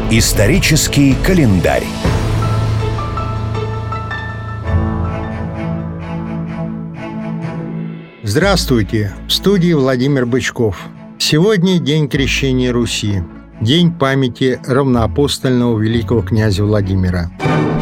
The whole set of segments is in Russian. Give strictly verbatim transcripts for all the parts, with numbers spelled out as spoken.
Исторический календарь. Здравствуйте! В студии Владимир Бычков. Сегодня день Крещения Руси, день памяти равноапостольного великого князя Владимира.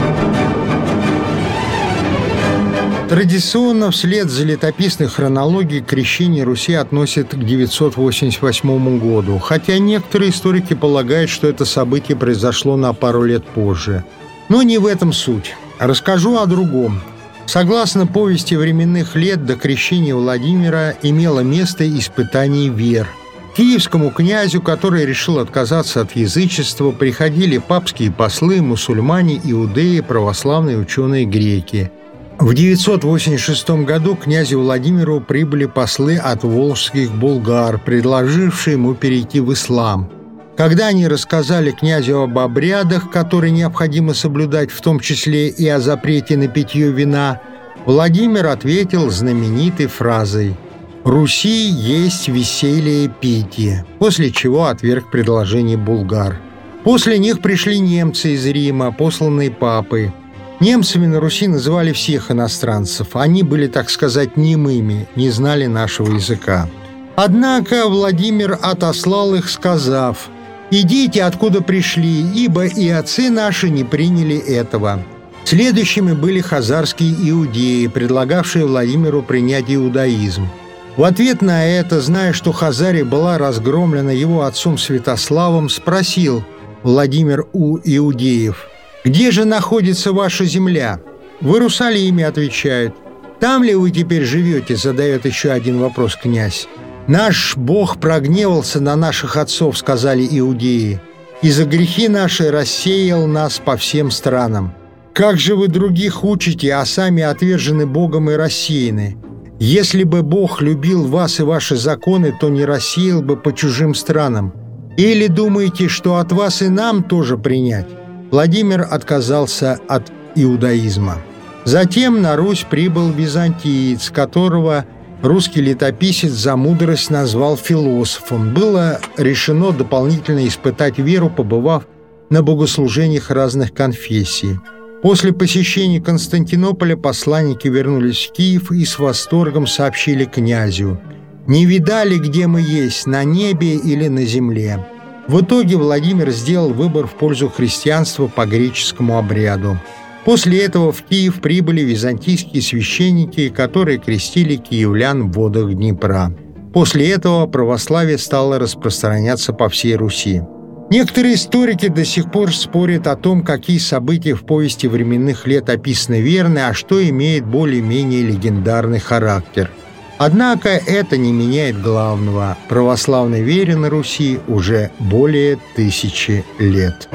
Традиционно вслед за летописной хронологией крещение Руси относят к девятьсот восемьдесят восьмому году, хотя некоторые историки полагают, что это событие произошло на пару лет позже. Но не в этом суть. Расскажу о другом. Согласно повести временных лет, до крещения Владимира имело место испытание вер. Киевскому князю, который решил отказаться от язычества, приходили папские послы, мусульмане, иудеи, православные ученые греки. В девятьсот восемьдесят шестом году к князю Владимиру прибыли послы от волжских булгар, предложившие ему перейти в ислам. Когда они рассказали князю об обрядах, которые необходимо соблюдать, в том числе и о запрете на питье вина, Владимир ответил знаменитой фразой «Руси есть веселье питье», после чего отверг предложение булгар. После них пришли немцы из Рима, посланные папой. Немцами на Руси называли всех иностранцев. Они были, так сказать, немыми, не знали нашего языка. Однако Владимир отослал их, сказав: «Идите, откуда пришли, ибо и отцы наши не приняли этого». Следующими были хазарские иудеи, предлагавшие Владимиру принять иудаизм. В ответ на это, зная, что Хазария была разгромлена его отцом Святославом, спросил Владимир у иудеев: «Где же находится ваша земля?» «В Иерусалиме», — отвечают. «Там ли вы теперь живете?» — задает еще один вопрос князь. «Наш Бог прогневался на наших отцов», — сказали иудеи, «и за грехи наши рассеял нас по всем странам. Как же вы других учите, а сами отвержены Богом и рассеяны? Если бы Бог любил вас и ваши законы, то не рассеял бы по чужим странам. Или думаете, что от вас и нам тоже принять?» Владимир отказался от иудаизма. Затем на Русь прибыл византиец, которого русский летописец за мудрость назвал философом. Было решено дополнительно испытать веру, побывав на богослужениях разных конфессий. После посещения Константинополя посланники вернулись в Киев и с восторгом сообщили князю: «Не видали, где мы есть, на небе или на земле». В итоге Владимир сделал выбор в пользу христианства по греческому обряду. После этого в Киев прибыли византийские священники, которые крестили киевлян в водах Днепра. После этого православие стало распространяться по всей Руси. Некоторые историки до сих пор спорят о том, какие события в повести временных лет описаны верно, а что имеет более-менее легендарный характер. Однако это не меняет главного. Православной вере на Руси уже более тысячи лет.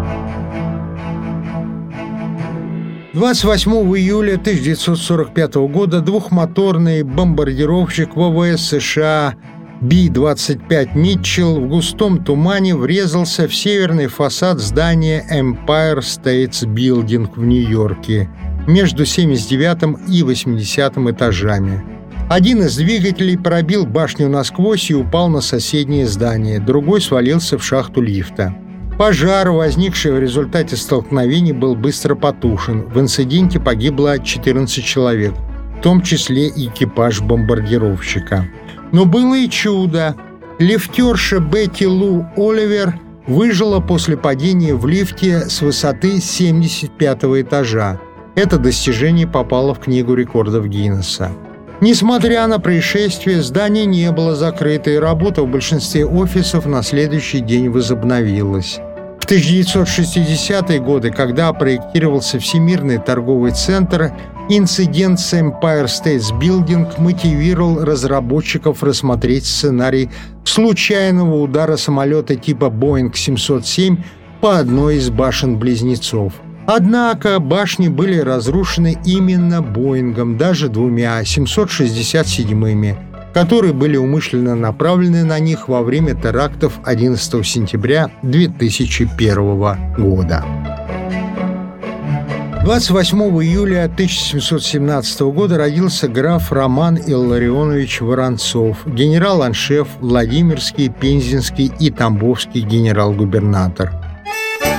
двадцать восьмого июля тысяча девятьсот сорок пятого года двухмоторный бомбардировщик ВВС США Би двадцать пять «Митчелл» в густом тумане врезался в северный фасад здания Empire State Building в Нью-Йорке между семьдесят девятым и восьмидесятым этажами. Один из двигателей пробил башню насквозь и упал на соседнее здание, другой свалился в шахту лифта. Пожар, возникший в результате столкновений, был быстро потушен. В инциденте погибло четырнадцать человек, в том числе и экипаж бомбардировщика. Но было и чудо. Лифтерша Бетти Лу Оливер выжила после падения в лифте с высоты семьдесят пятого этажа. Это достижение попало в Книгу рекордов Гиннесса. Несмотря на происшествие, здание не было закрыто, и работа в большинстве офисов на следующий день возобновилась. В тысяча девятьсот шестидесятые годы, когда проектировался Всемирный торговый центр, инцидент с Empire State Building мотивировал разработчиков рассмотреть сценарий случайного удара самолета типа Боинг семьсот семь по одной из башен-близнецов. Однако башни были разрушены именно Боингом, даже двумя семьсот шестьдесят седьмыми, которые были умышленно направлены на них во время терактов одиннадцатого сентября две тысячи первого года. двадцать восьмого июля тысяча семьсот семнадцатого года родился граф Роман Илларионович Воронцов, генерал-аншеф, Владимирский, Пензенский и Тамбовский генерал-губернатор.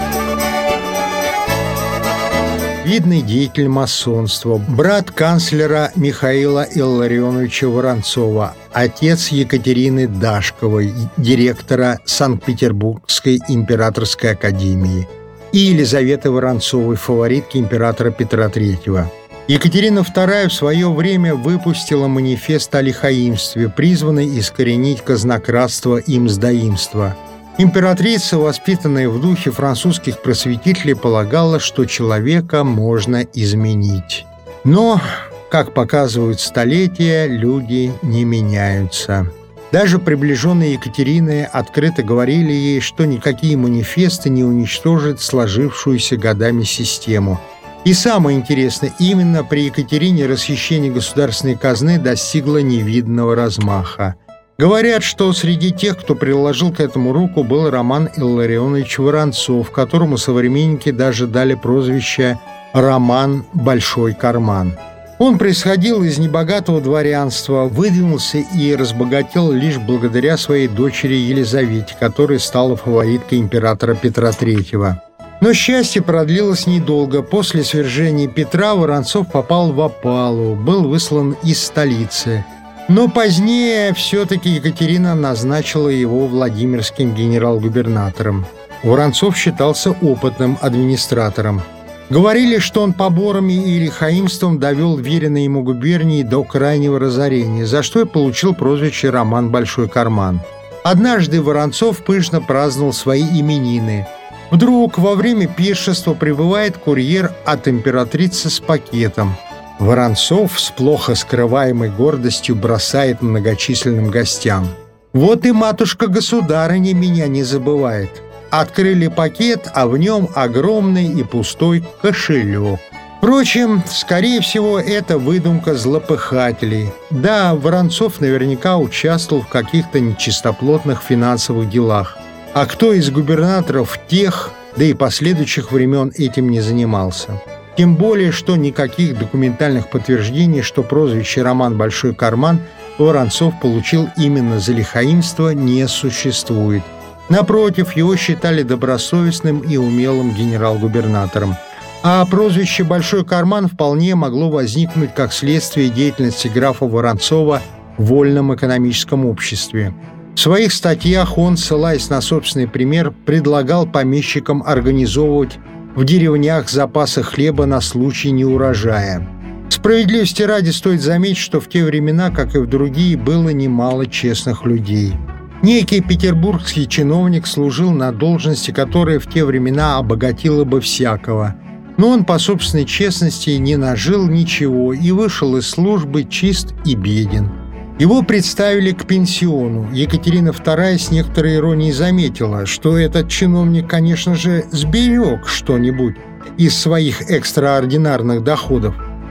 видный деятель масонства, брат канцлера Михаила Илларионовича Воронцова, отец Екатерины Дашковой, директора Санкт-Петербургской императорской академии, и Елизаветы Воронцовой, фаворитки императора Петра Третьего. Екатерина вторая в свое время выпустила манифест о лихаимстве, призванный искоренить казнократство и мздоимство. Императрица, воспитанная в духе французских просветителей, полагала, что человека можно изменить. Но, как показывают столетия, люди не меняются. Даже приближенные Екатерины открыто говорили ей, что никакие манифесты не уничтожат сложившуюся годами систему. И самое интересное, именно при Екатерине расхищение государственной казны достигло невиданного размаха. Говорят, что среди тех, кто приложил к этому руку, был Роман Илларионович Воронцов, которому современники даже дали прозвище «Роман Большой Карман». Он происходил из небогатого дворянства, выдвинулся и разбогател лишь благодаря своей дочери Елизавете, которая стала фавориткой императора Петра Третьего. Но счастье продлилось недолго. После свержения Петра Воронцов попал в опалу, был выслан из столицы. Но позднее все-таки Екатерина назначила его владимирским генерал-губернатором. Воронцов считался опытным администратором. Говорили, что он поборами и лихаимством довел веренные ему губернии до крайнего разорения, за что и получил прозвище «Роман Большой Карман». Однажды Воронцов пышно праздновал свои именины. Вдруг во время пиршества прибывает курьер от императрицы с пакетом. Воронцов с плохо скрываемой гордостью бросает многочисленным гостям: «Вот и матушка-государыня меня не забывает». Открыли пакет, а в нем огромный и пустой кошелек. Впрочем, скорее всего, это выдумка злопыхателей. Да, Воронцов наверняка участвовал в каких-то нечистоплотных финансовых делах. А кто из губернаторов тех, да и последующих времен этим не занимался? Тем более, что никаких документальных подтверждений, что прозвище «Роман Большой Карман» Воронцов получил именно за лихаимство, не существует. Напротив, его считали добросовестным и умелым генерал-губернатором. А прозвище «Большой Карман» вполне могло возникнуть как следствие деятельности графа Воронцова в вольном экономическом обществе. В своих статьях он, ссылаясь на собственный пример, предлагал помещикам организовывать в деревнях запасы хлеба на случай неурожая. Справедливости ради стоит заметить, что в те времена, как и в другие, было немало честных людей. Некий петербургский чиновник служил на должности, которая в те времена обогатила бы всякого. Но он по собственной честности не нажил ничего и вышел из службы чист и беден. Его представили к пенсиону. Екатерина вторая с некоторой иронией заметила, что этот чиновник, конечно же, сберег что-нибудь из своих экстраординарных доходов.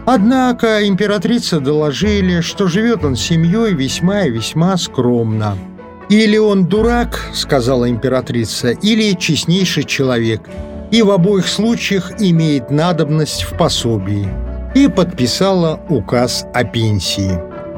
Однако императрице доложили, что живет он с семьей весьма и весьма скромно. «Или он дурак, — сказала императрица, — или честнейший человек, и в обоих случаях имеет надобность в пособии», и подписала указ о пенсии.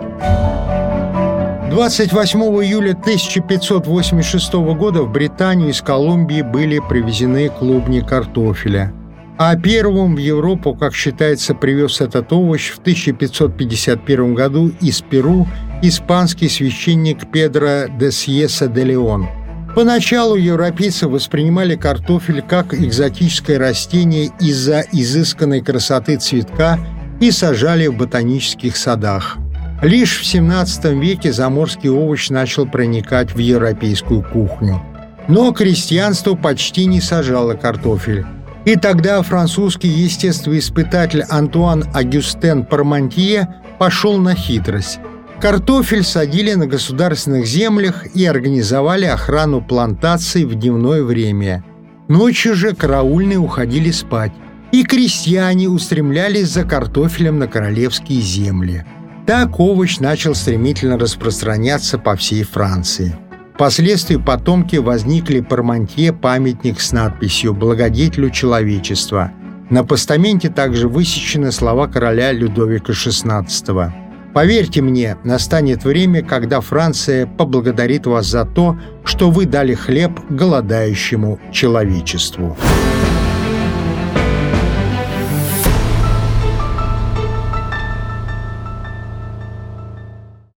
двадцать восьмого июля тысяча пятьсот восемьдесят шестого года в Британию из Колумбии были привезены клубни картофеля. А первым в Европу, как считается, привез этот овощ в тысяча пятьсот пятьдесят первом году из Перу испанский священник Педро де Сьеса де Леон. Поначалу европейцы воспринимали картофель как экзотическое растение из-за изысканной красоты цветка и сажали в ботанических садах. Лишь в семнадцатом веке заморский овощ начал проникать в европейскую кухню. Но крестьянство почти не сажало картофель. И тогда французский естествоиспытатель Антуан Агюстен Пармантье пошел на хитрость. Картофель садили на государственных землях и организовали охрану плантаций в дневное время. Ночью же караульные уходили спать, и крестьяне устремлялись за картофелем на королевские земли. Так овощ начал стремительно распространяться по всей Франции. Впоследствии потомки возникли Пармантье памятник с надписью «Благодетелю человечества». На постаменте также высечены слова короля Людовика шестнадцатого. «Поверьте мне, настанет время, когда Франция поблагодарит вас за то, что вы дали хлеб голодающему человечеству».